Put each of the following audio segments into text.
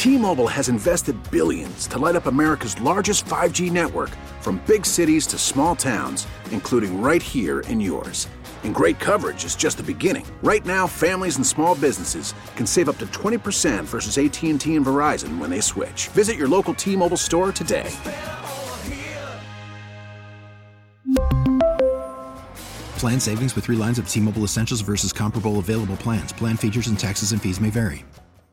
T-Mobile has invested billions to light up America's largest 5G network, from big cities to small towns, including right here in yours. And great coverage is just the beginning. Right now, families and small businesses can save up to 20% versus AT&T and Verizon when they switch. Visit your local T-Mobile store today. Plan savings with 3 lines of T-Mobile Essentials versus comparable available plans. Plan features and taxes and fees may vary.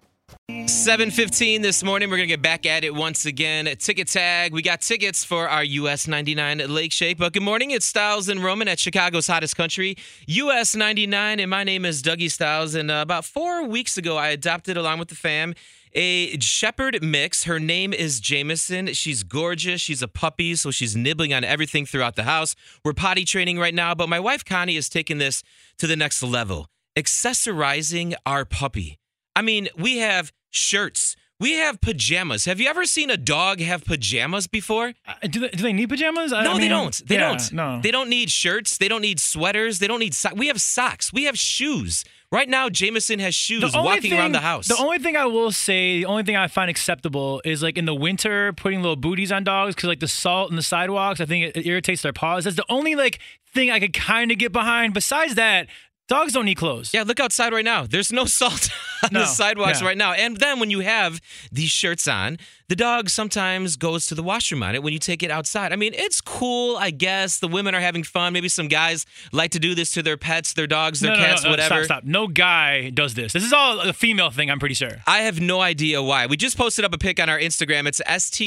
7:15 this morning. We're going to get back at it once again. Ticket tag. We got tickets for our US 99 Lake Shake. But good morning. It's Styles and Roman at Chicago's hottest country, US 99. And my name is Dougie Styles. And about 4 weeks ago, I adopted, along with the fam, a shepherd mix. Her name is Jameson. She's gorgeous. She's a puppy, so she's nibbling on everything throughout the house. We're potty training right now, but my wife Connie is taking this to the next level, accessorizing our puppy. I mean, we have shirts. We have pajamas. Have you ever seen a dog have pajamas before? Do they need pajamas? No, they don't. They don't. No. They don't need shirts. They don't need sweaters. They don't need socks. We have socks. We have shoes. Right now, Jameson has shoes walking around the house. The only thing I will say, the only thing I find acceptable is like in the winter, putting little booties on dogs because like the salt in the sidewalks, I think it irritates their paws. That's the only like thing I could kind of get behind. Besides that, dogs don't need clothes. Yeah, look outside right now. There's no salt on the sidewalks right now. And then when you have these shirts on, the dog sometimes goes to the washroom on it when you take it outside. I mean, it's cool, I guess. The women are having fun. Maybe some guys like to do this to their pets, their dogs, their cats, whatever. Stop. No guy does this. This is all a female thing, I'm pretty sure. I have no idea why. We just posted up a pic on our Instagram. It's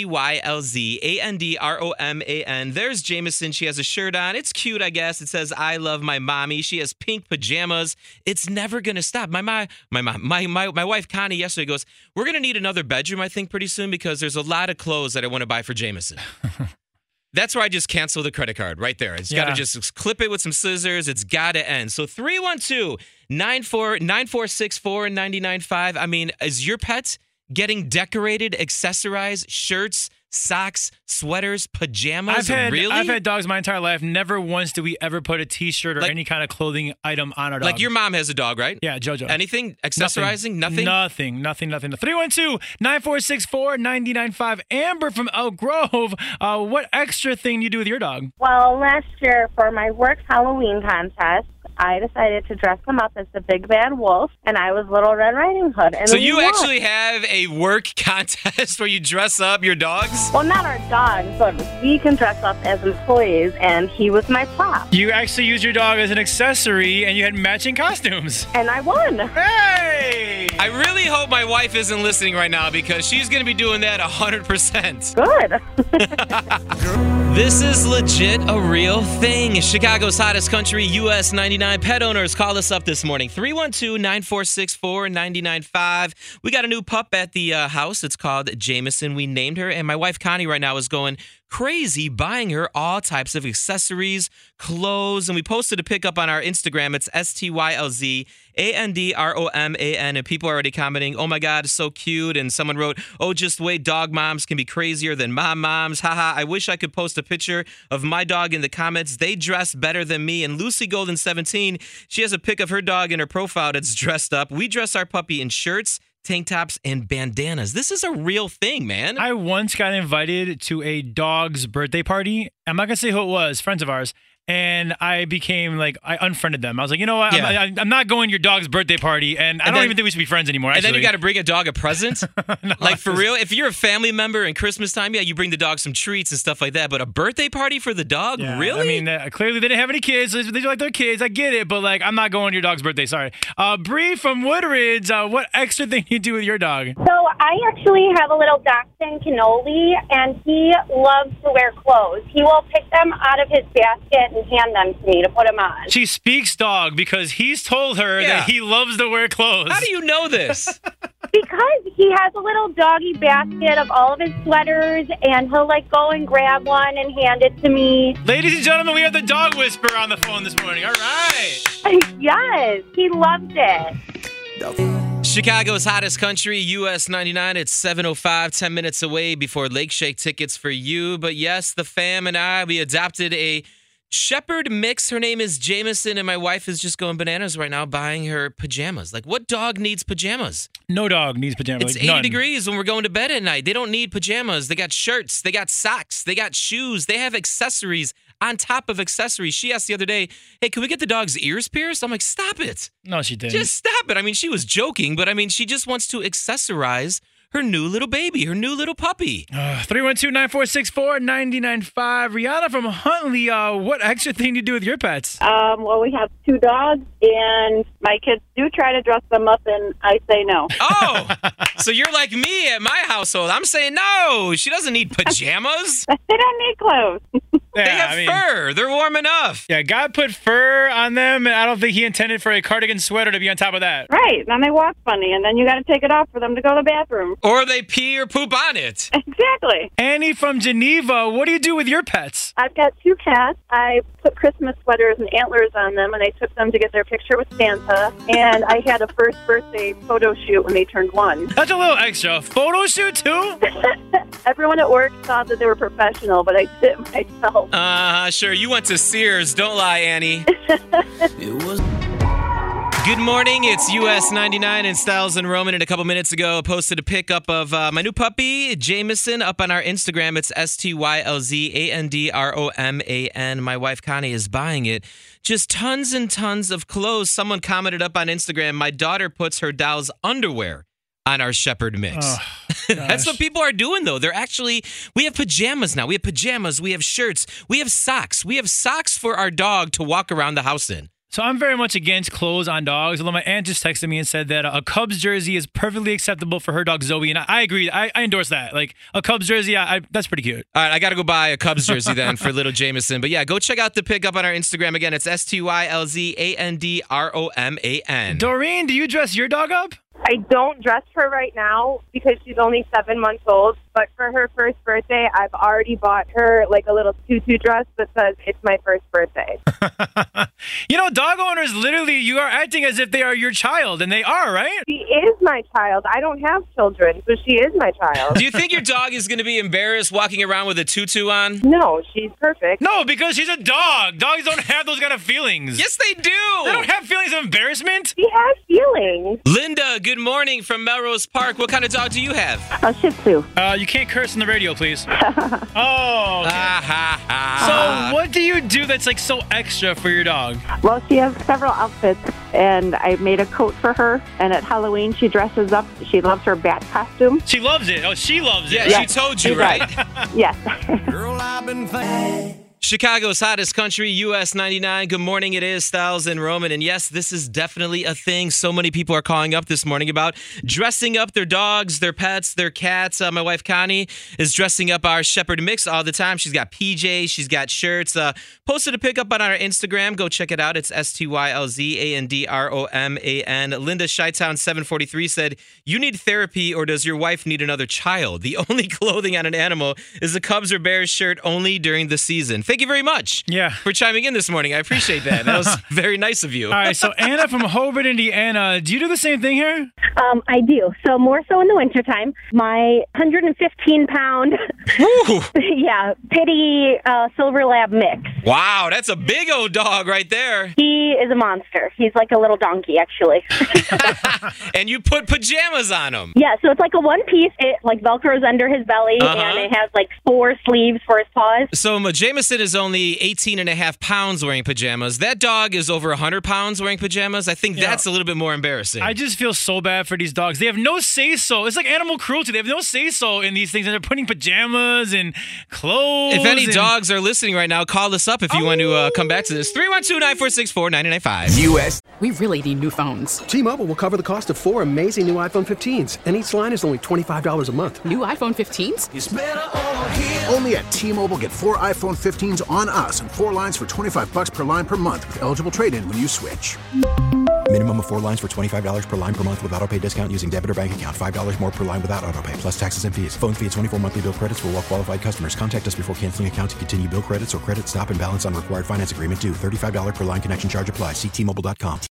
STYLZANDROMAN. There's Jameson. She has a shirt on. It's cute, I guess. It says, "I love my mommy." She has pink pajamas. It's never going to stop. My wife, Connie, yesterday goes, "We're going to need another bedroom, I think, pretty soon because there's a lot of clothes that I want to buy for Jameson." That's where I just cancel the credit card right there. It's got to just clip it with some scissors. It's got to end. So 312-9464-99.5. I mean, is your pet getting decorated, accessorized, shirts, socks, sweaters, pajamas? Really? I've had dogs my entire life. Never once did we ever put a T-shirt or any kind of clothing item on our dog. Like your mom has a dog, right? Yeah, JoJo. Anything? Accessorizing? Nothing? Nothing. 312-9464-99.5. Amber from Elk Grove. What extra thing do you do with your dog? Well, last year for my work's Halloween contest, I decided to dress him up as the Big Bad Wolf, and I was Little Red Riding Hood. And so you actually have a work contest where you dress up your dogs? Well, not our dogs, but we can dress up as employees, and he was my prop. You actually used your dog as an accessory, and you had matching costumes. And I won. Hey! I really hope my wife isn't listening right now because she's going to be doing that 100%. Good. This is legit a real thing. Chicago's hottest country, US 99. Pet owners, call us up this morning. 312-9464-99.5. We got a new pup at the house. It's called Jameson. We named her, and my wife Connie right now is going crazy buying her all types of accessories, clothes, and we posted a pic up on our Instagram. It's STYLZANDROMAN, and people are already commenting, "Oh my God, so cute." And someone wrote, "Oh, just wait, dog moms can be crazier than mom moms. Haha, I wish I could post a picture of my dog in the comments. They dress better than me." And Lucy Golden 17, she has a pic of her dog in her profile that's dressed up. We dress our puppy in shirts, tank tops, and bandanas. This is a real thing, man. I once got invited to a dog's birthday party. I'm not going to say who it was, friends of ours. And I became like, I unfriended them. I was like, you know what? Yeah. I'm not going to your dog's birthday party. And I don't even think we should be friends anymore, actually. And then you got to bring a dog a present? No, like, for real? If you're a family member and Christmas time, yeah, you bring the dog some treats and stuff like that. But a birthday party for the dog? Yeah, Really? I mean, clearly they didn't have any kids. They like their kids. I get it. But, like, I'm not going to your dog's birthday. Sorry. Bree from Woodridge, what extra thing you do with your dog? So I actually have a little Dachshund Cannoli, and he loves to wear clothes. He will pick them out of his basket and hand them to me to put them on. She speaks dog because he's told her that he loves to wear clothes. How do you know this? Because he has a little doggy basket of all of his sweaters, and he'll like go and grab one and hand it to me. Ladies and gentlemen, we have the dog whisperer on the phone this morning. All right. Yes, he loves it. Chicago's hottest country, US 99. It's 7:05, 10 minutes away before Lake Shake tickets for you. But yes, the fam and I, we adopted a Shepherd mix. Her name is Jameson, and my wife is just going bananas right now buying her pajamas. Like, what dog needs pajamas? No dog needs pajamas. It's 80 degrees when we're going to bed at night. They don't need pajamas. They got shirts. They got socks. They got shoes. They have accessories on top of accessories. She asked the other day, hey, can we get the dog's ears pierced? I'm like, stop it. No, she didn't. Just stop it. I mean, she was joking, but I mean, she just wants to accessorize her new little baby, her new little puppy. 312-946-4995. Rihanna from Huntley, what extra thing do you do with your pets? Well, we have 2 dogs, and my kids do try to dress them up, and I say no. Oh, so you're like me at my household. I'm saying no. She doesn't need pajamas. They don't need clothes. They have fur. They're warm enough. Yeah, God put fur on them, and I don't think he intended for a cardigan sweater to be on top of that. Right. Then they walk funny, and then you got to take it off for them to go to the bathroom. Or they pee or poop on it. Exactly. Annie from Geneva, what do you do with your pets? I've got 2 cats. I put Christmas sweaters and antlers on them, and I took them to get their picture with Santa. And I had a first birthday photo shoot when they turned 1. That's a little extra. Photo shoot, too? Everyone at work thought that they were professional, but I did it myself. Sure. You went to Sears. Don't lie, Annie. Good morning. It's US 99 and Styles and Roman. And a couple minutes ago, posted a pic up of my new puppy, Jameson, up on our Instagram. It's STYLZANDROMAN. My wife, Connie, is buying it. Just tons and tons of clothes. Someone commented up on Instagram, my daughter puts her doll's underwear on our Shepherd mix. Oh, that's what people are doing, though. We have pajamas now. We have pajamas. We have shirts. We have socks. We have socks for our dog to walk around the house in. So I'm very much against clothes on dogs, although my aunt just texted me and said that a Cubs jersey is perfectly acceptable for her dog, Zoe, and I agree. I endorse that. Like, a Cubs jersey, that's pretty cute. All right, I got to go buy a Cubs jersey then for little Jameson. But yeah, go check out the pic up on our Instagram. Again, it's STYLZANDROMAN. Doreen, do you dress your dog up? I don't dress her right now because she's only 7 months old, but for her first birthday, I've already bought her like a little tutu dress that says, it's my first birthday. You know, dog owners, literally, you are acting as if they are your child, and they are, right? She is my child. I don't have children, so she is my child. Do you think your dog is going to be embarrassed walking around with a tutu on? No, she's perfect. No, because she's a dog. Dogs don't have those kind of feelings. Yes, they do. They don't have feelings of embarrassment. She has feelings. Linda, good morning from Melrose Park. What kind of dog do you have? A Shih Tzu. You can't curse on the radio, please. Oh, okay. So what do you do that's like so extra for your dog? Well, she has several outfits, and I made a coat for her, and at Halloween she dresses up. She loves her bat costume. She loves it. Oh, she loves it. Yeah, Yes, she told you, she right? Yes. Girl, I've been thinking. Chicago's hottest country, US 99. Good morning, it is Styles and Roman. And yes, this is definitely a thing. So many people are calling up this morning about dressing up their dogs, their pets, their cats. My wife, Connie, is dressing up our Shepherd mix all the time. She's got PJs, she's got shirts. Posted a pic up on our Instagram. Go check it out. It's STYLZANDROMAN. Linda Shytown 743 said, you need therapy or does your wife need another child? The only clothing on an animal is a Cubs or Bears shirt only during the season. Thank you very much for chiming in this morning. I appreciate that. That was very nice of you. All right, so Anna from Hobart, Indiana, do you do the same thing here? I do. So more so in the wintertime. My 115-pound, pitty Silver Lab mix. Wow, that's a big old dog right there. He is a monster. He's like a little donkey, actually. And you put pajamas on him. Yeah, so it's like a one-piece. It like Velcros under his belly, and it has like 4 sleeves for his paws. So Jameson is only 18 and a half pounds wearing pajamas. That dog is over 100 pounds wearing pajamas. I think that's a little bit more embarrassing. I just feel so bad for these dogs. They have no say-so. It's like animal cruelty. They have no say-so in these things, and they're putting pajamas and clothes. If any dogs are listening right now, call us up if you want to come back to this. 312-946-4995. U.S. We really need new phones. T-Mobile will cover the cost of 4 amazing new iPhone 15s, and each line is only $25 a month. New iPhone 15s? It's better over here. Only at T-Mobile, get 4 iPhone 15s on us and 4 lines for $25 per line per month with eligible trade-in when you switch. Minimum of 4 lines for $25 per line per month with autopay discount using debit or bank account. $5 more per line without autopay, plus taxes and fees. Phone fee at 24 monthly bill credits for well-qualified customers. Contact us before canceling account to continue bill credits or credit stop and balance on required finance agreement due. $35 per line connection charge applies. See T-Mobile.com.